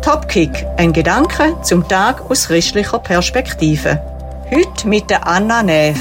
Topkick, ein Gedanke zum Tag aus christlicher Perspektive. Heute mit der Anna Neff.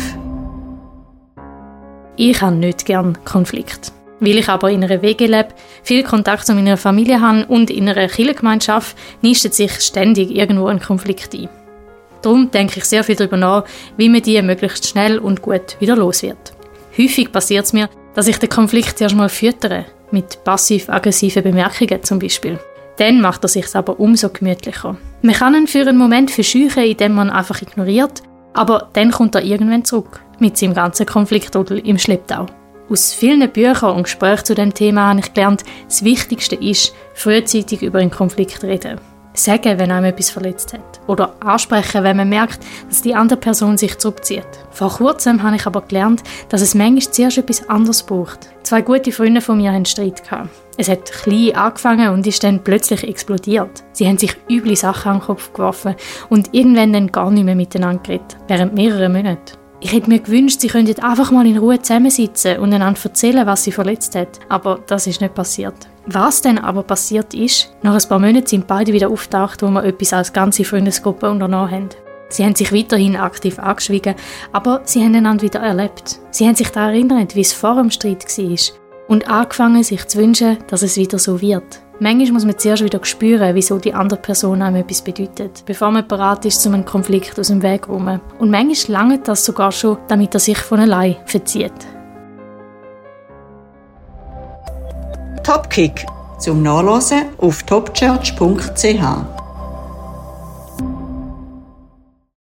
Ich habe nicht gern Konflikt. Weil ich aber in einer WG lebe, viel Kontakt zu meiner Familie habe und in einer Kirchengemeinschaft, nistet sich ständig irgendwo ein Konflikt ein. Darum denke ich sehr viel darüber nach, wie man die möglichst schnell und gut wieder los wird. Häufig passiert es mir, dass ich den Konflikt erst mal füttere, mit passiv-aggressiven Bemerkungen zum Beispiel. Dann macht er sich aber umso gemütlicher. Man kann ihn für einen Moment verscheuchen, indem man einfach ignoriert, aber dann kommt er irgendwann zurück, mit seinem ganzen Konfliktrodel im Schlepptau. Aus vielen Büchern und Gesprächen zu dem Thema habe ich gelernt, das Wichtigste ist, frühzeitig über einen Konflikt reden. Sagen, wenn einem etwas verletzt hat. Oder ansprechen, wenn man merkt, dass die andere Person sich zurückzieht. Vor kurzem habe ich aber gelernt, dass es manchmal zuerst etwas anderes braucht. 2 gute Freunde von mir hatten Streit gehabt. Es hat klein angefangen und ist dann plötzlich explodiert. Sie haben sich üble Sachen an den Kopf geworfen und irgendwann dann gar nicht mehr miteinander geredet. Während mehrerer Monate. Ich hätte mir gewünscht, sie könnten einfach mal in Ruhe zusammensitzen und einander erzählen, was sie verletzt hat. Aber das ist nicht passiert. Was dann aber passiert ist, nach ein paar Monaten sind beide wieder auftaucht, wo wir etwas als ganze Freundesgruppe unternommen haben. Sie haben sich weiterhin aktiv angeschwiegen, aber sie haben einander wieder erlebt. Sie haben sich daran erinnert, wie es vor dem Streit war und angefangen, sich zu wünschen, dass es wieder so wird. Manchmal muss man zuerst wieder spüren, wieso die andere Person einem etwas bedeutet, bevor man bereit ist, um einen Konflikt aus dem Weg zu räumen. Und manchmal langt das sogar schon, damit er sich von allein verzieht. Topkick zum Nachlesen auf topchurch.ch.